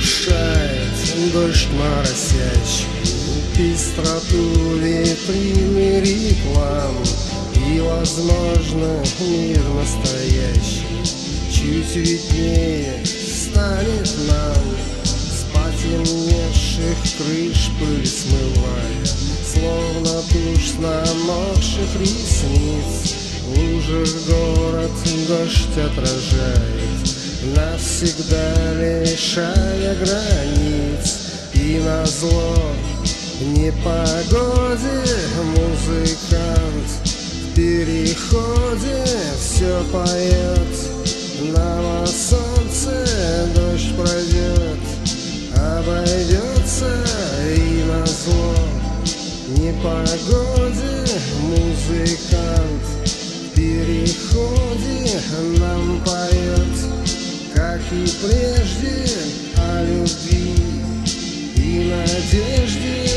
приглушает дождь моросящий, пестроту витрины реклам. И, возможно, мир настоящий чуть виднее станет нам, с потемневших крыш пыль смывая, словно тушь с намокших ресниц. В лужах город дождь отражает, навсегда лишая границ. И назло непогоде музыкант в переходе все поет. Нам о солнце дождь пройдет, обойдется. И назло непогоде музыкант в переходе нам поет, как и прежде, о любви и надежде.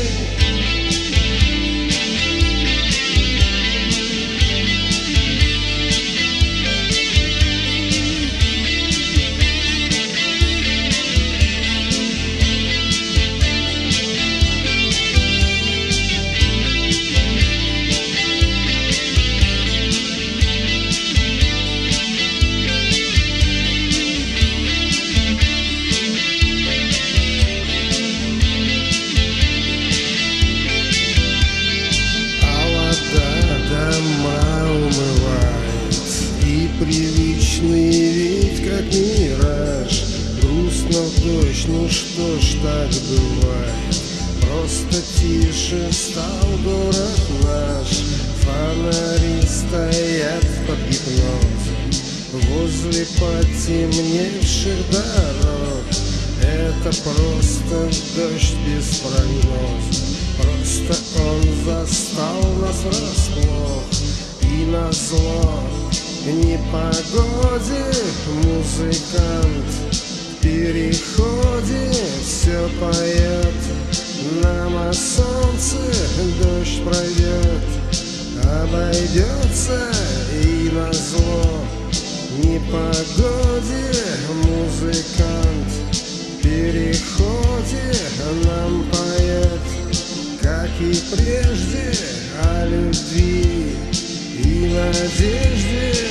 Привычный вид, как мираж, грустно в дождь, ну что ж так бывает. Просто тише стал город наш, фонари стоят под гипнозом возле потемневших дорог. Это просто дождь без прогноза, просто он застал нас врасплох. И назло непогоде музыкант в переходе все поет. Нам о солнце дождь пройдет, обойдется. И назло непогоде музыкант в переходе нам поет, как и прежде, о любви и надежде.